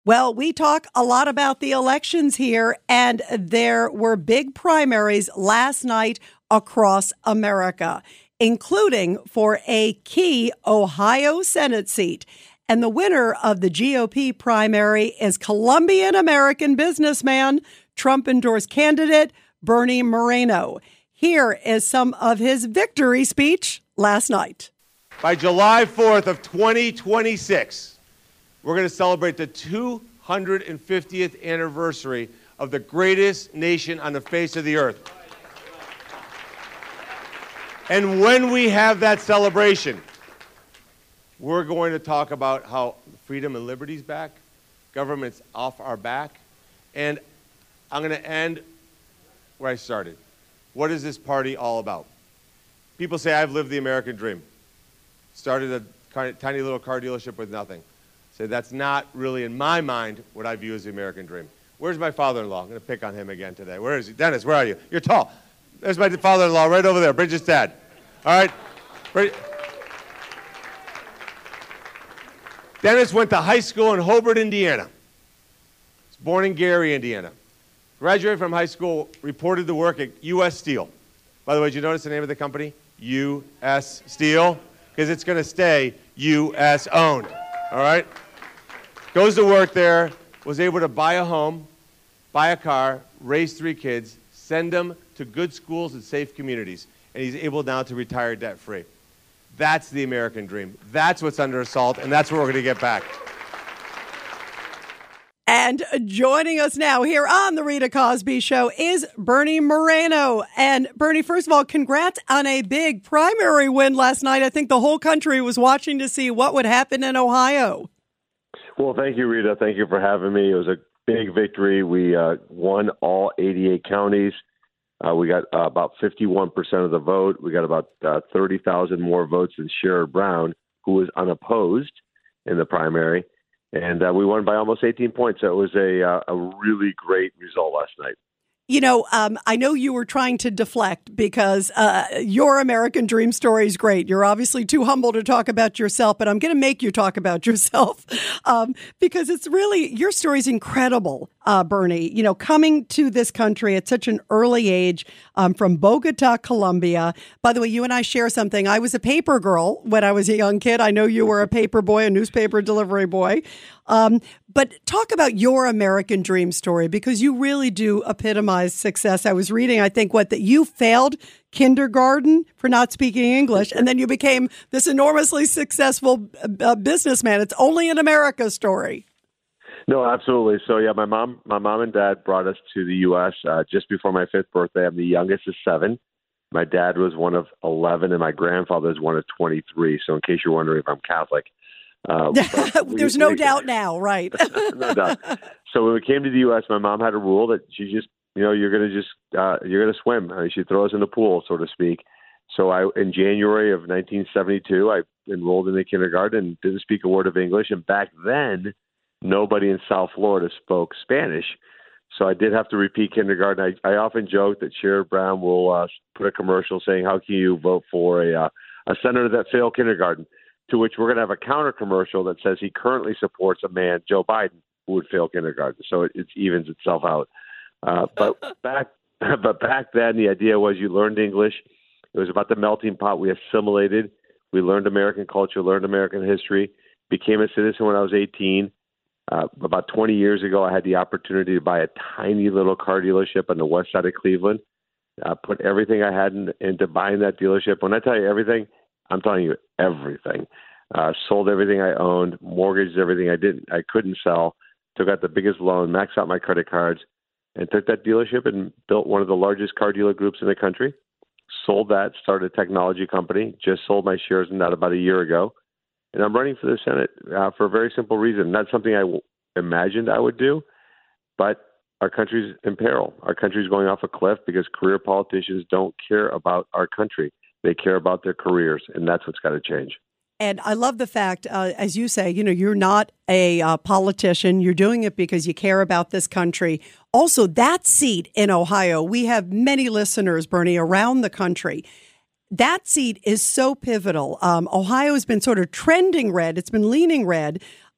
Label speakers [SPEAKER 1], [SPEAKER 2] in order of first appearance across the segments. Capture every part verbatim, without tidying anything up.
[SPEAKER 1] Well, we talk a lot about the elections here, and there were big primaries last night across America, including for a key Ohio Senate seat. And the winner of the G O P primary is Colombian-American businessman, Trump-endorsed candidate Bernie Moreno. Here is some of his victory speech last night.
[SPEAKER 2] By July fourth of twenty twenty-six, we're going to celebrate the two hundred fiftieth anniversary of the greatest nation on the face of the earth. And when we have that celebration, we're going to talk about how freedom and liberty's back, government's off our back, and I'm going to end where I started. What is this party all about? People say I've lived the American dream. Started a tiny little car dealership with nothing. Say that's not really, in my mind, what I view as the American dream. Where's my father-in-law? I'm going to pick on him again today. Where is he? Dennis, where are you? You're tall. There's my father-in-law right over there, Bridget's dad. All right? Brid- Dennis went to high school in Hobart, Indiana. He was born in Gary, Indiana. Graduated from high school, reported to work at U S Steel. By the way, did you notice the name of the company? U S Steel? Because it's going to stay U S owned. All right? Goes to work there, was able to buy a home, buy a car, raise three kids, send them to good schools and safe communities, and he's able now to retire debt-free. That's the American dream. That's what's under assault, and that's what we're going to get back.
[SPEAKER 1] And joining us now here on the Rita Cosby Show is Bernie Moreno. And Bernie, first of all, congrats on a big primary win last night. I think the whole country was watching to see what would happen in Ohio.
[SPEAKER 3] Well, thank you, Rita. Thank you for having me. It was a big victory. We uh, won all eighty-eight counties. Uh, we got uh, about fifty-one percent of the vote. We got about uh, thirty thousand more votes than Sherrod Brown, who was unopposed in the primary. And uh, we won by almost eighteen points. So it was a, uh, a really great result last night.
[SPEAKER 1] You know, um, I know you were trying to deflect because uh, your American dream story is great. You're obviously too humble to talk about yourself, but I'm going to make you talk about yourself um, because it's really, your story is incredible, uh, Bernie. You know, coming to this country at such an early age um, from Bogota, Colombia. By the way, you and I share something. I was a paper girl when I was a young kid. I know you were a paper boy, a newspaper delivery boy. Um, but talk about your American dream story, because you really do epitomize success. I was reading, I think, what, that you failed kindergarten for not speaking English, and then you became this enormously successful uh, businessman. It's only in America story.
[SPEAKER 3] No, absolutely. So, yeah, my mom, my mom and dad brought us to the U S uh, just before my fifth birthday. I'm the youngest of seven. My dad was one of eleven, and my grandfather was one of twenty-three. So in case you're wondering if I'm Catholic.
[SPEAKER 1] Uh, There's we, no we, doubt now, right?
[SPEAKER 3] No doubt. So when we came to the U S, my mom had a rule that she just, you know, you're going to just, uh, you're going to swim. I mean, she'd throw us in the pool, so to speak. So I, in January of nineteen seventy-two, I enrolled in the kindergarten and didn't speak a word of English. And back then, nobody in South Florida spoke Spanish. So I did have to repeat kindergarten. I, I often joke that Sherrod Brown will uh, put a commercial saying, how can you vote for a, uh, a senator that failed kindergarten? To which we're going to have a counter commercial that says he currently supports a man, Joe Biden, who would fail kindergarten. So it, it evens itself out. Uh, but back, but back then, the idea was you learned English. It was about the melting pot. We assimilated. We learned American culture, learned American history, became a citizen when I was eighteen. Uh, about twenty years ago, I had the opportunity to buy a tiny little car dealership on the west side of Cleveland. Uh, put everything I had in, into buying that dealership. When I tell you everything, I'm telling you everything. Uh, sold everything I owned, mortgaged everything I didn't, I couldn't sell, took out the biggest loan, maxed out my credit cards, and took that dealership and built one of the largest car dealer groups in the country. Sold that, started a technology company, just sold my shares in that about a year ago. And I'm running for the Senate uh, for a very simple reason. Not something I w- imagined I would do, but our country's in peril. Our country's going off a cliff because career politicians don't care about our country. They care about their careers, and that's what's got to change.
[SPEAKER 1] And I love the fact, uh, as you say, you know, you're not a uh, politician. You're doing it because you care about this country. Also, that seat in Ohio, we have many listeners, Bernie, around the country. That seat is so pivotal. Um, Ohio has been sort of trending red. It's been leaning red.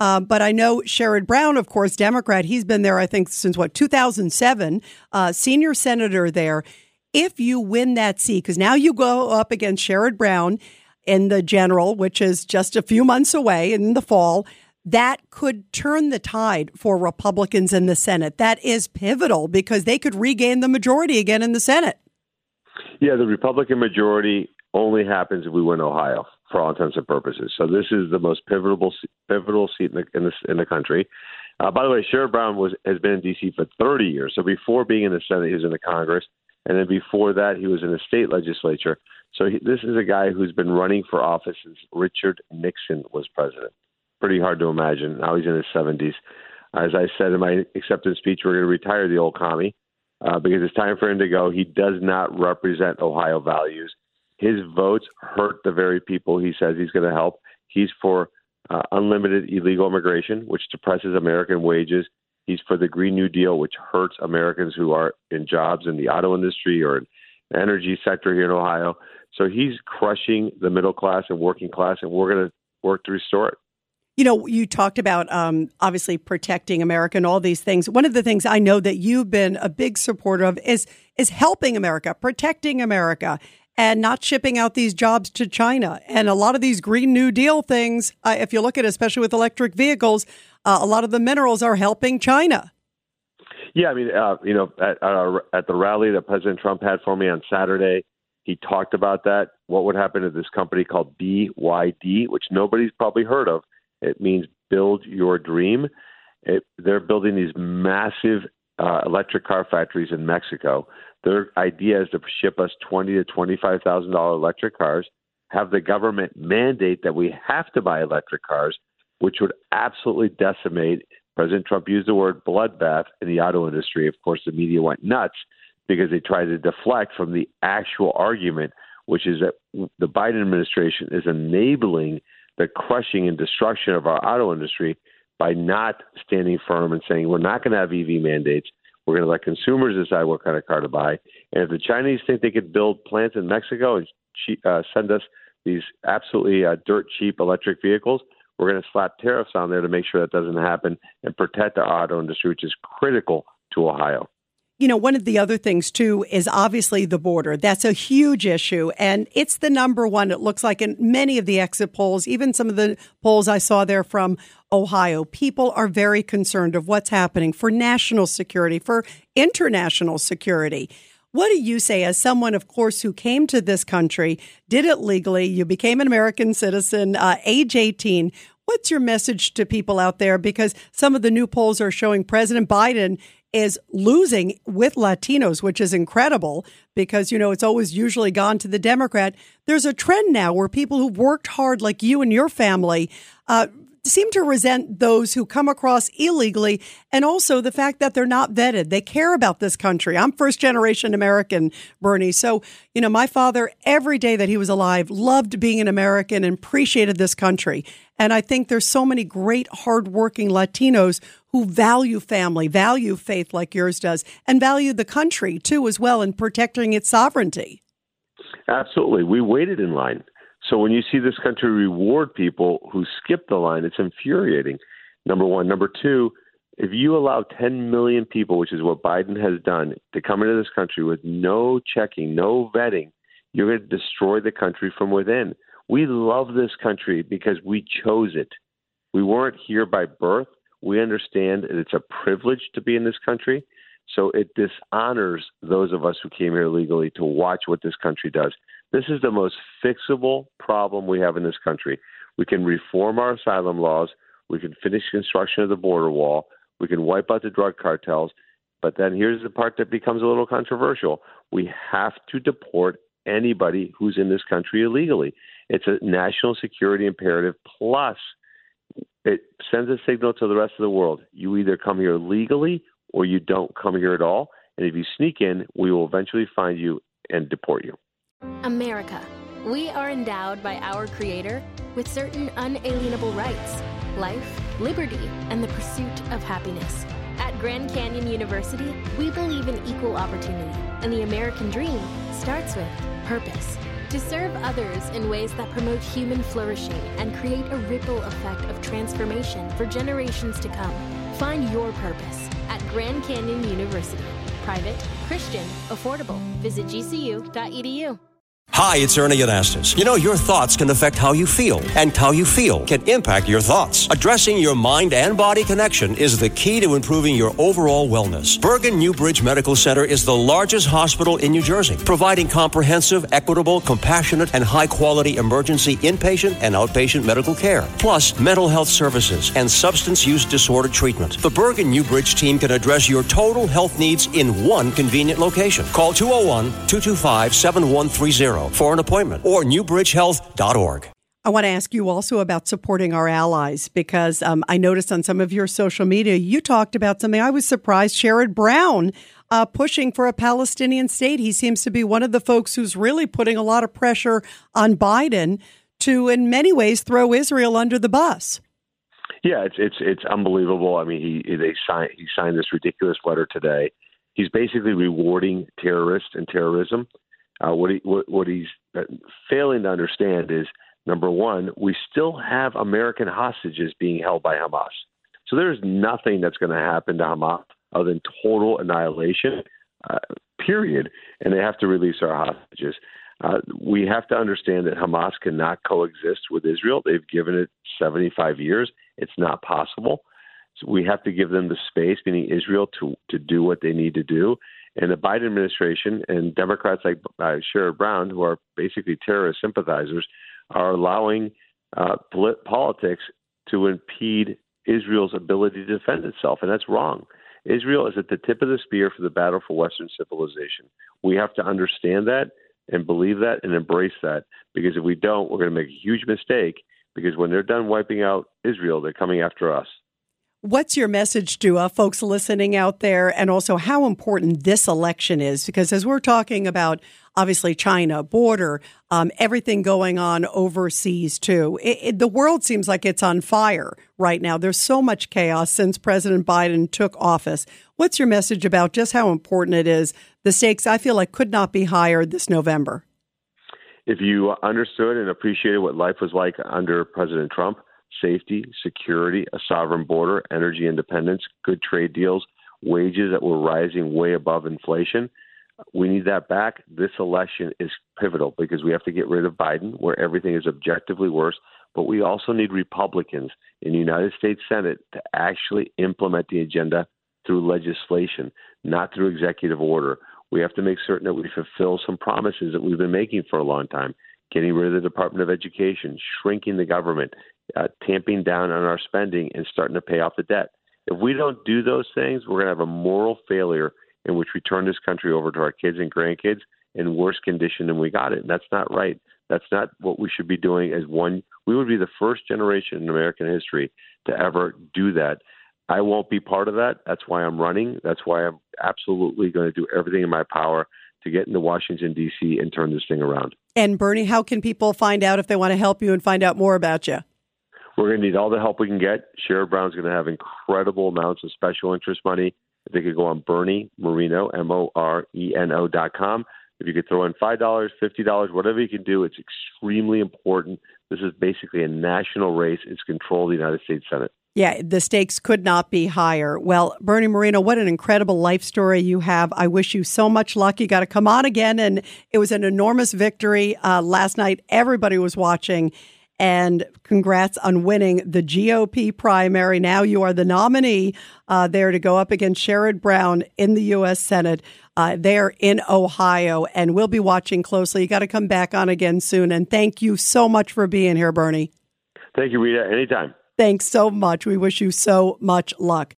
[SPEAKER 1] Uh, but I know Sherrod Brown, of course, Democrat, he's been there, I think, since, what, two thousand seven, uh, senior senator there. If you win that seat, because now you go up against Sherrod Brown in the general, which is just a few months away in the fall, that could turn the tide for Republicans in the Senate. That is pivotal because they could regain the majority again in the Senate.
[SPEAKER 3] Yeah, the Republican majority only happens if we win Ohio, for all intents and purposes. So this is the most pivotal pivotal seat in the in the, in the country. Uh, by the way, Sherrod Brown was has been in D C for thirty years. So before being in the Senate, he was in the Congress, and then before that, he was in the state legislature. So he, this is a guy who's been running for office since Richard Nixon was president. Pretty hard to imagine. Now he's in his seventies. As I said in my acceptance speech, we're going to retire the old commie uh, because it's time for him to go. He does not represent Ohio values. His votes hurt the very people he says he's going to help. He's for uh, unlimited illegal immigration, which depresses American wages. He's for the Green New Deal, which hurts Americans who are in jobs in the auto industry or in the energy sector here in Ohio. So he's crushing the middle class and working class, and we're going to work to restore it.
[SPEAKER 1] You know, you talked about um, obviously protecting America and all these things. One of the things I know that you've been a big supporter of is is helping America, protecting America, and not shipping out these jobs to China. And a lot of these Green New Deal things, uh, if you look at it, especially with electric vehicles, uh, a lot of the minerals are helping China.
[SPEAKER 3] Yeah, I mean, uh, you know, at, uh, at the rally that President Trump had for me on Saturday, he talked about that. What would happen to this company called B Y D, which nobody's probably heard of. It means build your dream. It, they're building these massive uh, electric car factories in Mexico. Their idea is to ship us twenty to twenty-five thousand dollar electric cars, have the government mandate that we have to buy electric cars, which would absolutely decimate. President Trump used the word bloodbath in the auto industry. Of course, the media went nuts because they tried to deflect from the actual argument, which is that the Biden administration is enabling the crushing and destruction of our auto industry by not standing firm and saying we're not going to have E V mandates. We're going to let consumers decide what kind of car to buy. And if the Chinese think they could build plants in Mexico and uh, send us these absolutely uh, dirt cheap electric vehicles, we're going to slap tariffs on there to make sure that doesn't happen and protect our auto industry, which is critical to Ohio.
[SPEAKER 1] You know, one of the other things, too, is obviously the border. That's a huge issue. And it's the number one, it looks like, in many of the exit polls, even some of the polls I saw there from Ohio. People are very concerned of what's happening for national security, for international security. What do you say as someone, of course, who came to this country, did it legally, you became an American citizen, uh, age eighteen. What's your message to people out there? Because some of the new polls are showing President Biden is losing with Latinos, which is incredible because, you know, it's always usually gone to the Democrat. There's a trend now where people who've worked hard, like you and your family, uh, seem to resent those who come across illegally, and also the fact that they're not vetted. They care about this country. I'm first generation American, Bernie. So, you know, my father, every day that he was alive, loved being an American and appreciated this country. And I think there's so many great, hardworking Latinos who value family, value faith like yours does, and value the country, too, as well, in protecting its sovereignty.
[SPEAKER 3] Absolutely. We waited in line. So when you see this country reward people who skip the line, it's infuriating, number one. Number two, if you allow ten million people, which is what Biden has done, to come into this country with no checking, no vetting, you're going to destroy the country from within. We love this country because we chose it. We weren't here by birth. We understand that it's a privilege to be in this country. So it dishonors those of us who came here legally to watch what this country does. This is the most fixable problem we have in this country. We can reform our asylum laws. We can finish construction of the border wall. We can wipe out the drug cartels. But then here's the part that becomes a little controversial. We have to deport anybody who's in this country illegally. It's a national security imperative. Plus, it sends a signal to the rest of the world. You either come here legally or you don't come here at all. And if you sneak in, we will eventually find you and deport you.
[SPEAKER 4] America. We are endowed by our Creator with certain unalienable rights: life, liberty, and the pursuit of happiness. At Grand Canyon University, we believe in equal opportunity, and the American dream starts with purpose. To serve others in ways that promote human flourishing and create a ripple effect of transformation for generations to come. Find your purpose at Grand Canyon University. Private, Christian, affordable. Visit G C U dot E D U.
[SPEAKER 5] Hi, it's Ernie Anastas. You know, your thoughts can affect how you feel, and how you feel can impact your thoughts. Addressing your mind and body connection is the key to improving your overall wellness. Bergen Newbridge Medical Center is the largest hospital in New Jersey, providing comprehensive, equitable, compassionate, and high-quality emergency inpatient and outpatient medical care, plus mental health services and substance use disorder treatment. The Bergen Newbridge team can address your total health needs in one convenient location. Call two oh one, two two five, seven one three zero for an appointment or new bridge health dot org.
[SPEAKER 1] I want to ask you also about supporting our allies, because um, I noticed on some of your social media, you talked about something I was surprised, Sherrod Brown uh, pushing for a Palestinian state. He seems to be one of the folks who's really putting a lot of pressure on Biden to, in many ways, throw Israel under the bus.
[SPEAKER 3] Yeah, it's it's it's unbelievable. I mean, he they signed he signed this ridiculous letter today. He's basically rewarding terrorists and terrorism. Uh, what, he, what, what he's failing to understand is, number one, we still have American hostages being held by Hamas. So there's nothing that's going to happen to Hamas other than total annihilation, uh, period. And they have to release our hostages. Uh, we have to understand that Hamas cannot coexist with Israel. They've given it seventy-five years. It's not possible. So we have to give them the space, meaning Israel, to, to do what they need to do. And the Biden administration and Democrats like uh, Sherrod Brown, who are basically terrorist sympathizers, are allowing uh, polit- politics to impede Israel's ability to defend itself. And that's wrong. Israel is at the tip of the spear for the battle for Western civilization. We have to understand that and believe that and embrace that, because if we don't, we're going to make a huge mistake, because when they're done wiping out Israel, they're coming after us.
[SPEAKER 1] What's your message to uh, folks listening out there, and also how important this election is? Because as we're talking about, obviously, China, border, um, everything going on overseas, too, it, it, the world seems like it's on fire right now. There's so much chaos since President Biden took office. What's your message about just how important it is? The stakes, I feel like, could not be higher this November.
[SPEAKER 3] If you understood and appreciated what life was like under President Trump, safety, security, a sovereign border, energy independence, good trade deals, wages that were rising way above inflation. We need that back. This election is pivotal because we have to get rid of Biden, where everything is objectively worse. But we also need Republicans in the United States Senate to actually implement the agenda through legislation, not through executive order. We have to make certain that we fulfill some promises that we've been making for a long time, getting rid of the Department of Education, shrinking the government, uh, tamping down on our spending, and starting to pay off the debt. If we don't do those things, we're going to have a moral failure in which we turn this country over to our kids and grandkids in worse condition than we got it. And that's not right. That's not what we should be doing as one. We would be the first generation in American history to ever do that. I won't be part of that. That's why I'm running. That's why I'm absolutely going to do everything in my power to get into Washington, D C and turn this thing around.
[SPEAKER 1] And Bernie, how can people find out if they want to help you and find out more about you?
[SPEAKER 3] We're going to need all the help we can get. Sherrod Brown's going to have incredible amounts of special interest money. They could go on Bernie Moreno, M O R E N O dot com. If you could throw in five dollars, fifty dollars, whatever you can do, it's extremely important. This is basically a national race. It's control of the United States Senate.
[SPEAKER 1] Yeah, the stakes could not be higher. Well, Bernie Moreno, what an incredible life story you have. I wish you so much luck. You got to come on again. And it was an enormous victory uh, last night. Everybody was watching. And congrats on winning the G O P primary. Now you are the nominee uh, there to go up against Sherrod Brown in the U S Senate uh, there in Ohio. And we'll be watching closely. You got to come back on again soon. And thank you so much for being here, Bernie.
[SPEAKER 3] Thank you, Rita. Anytime.
[SPEAKER 1] Thanks so much. We wish you so much luck.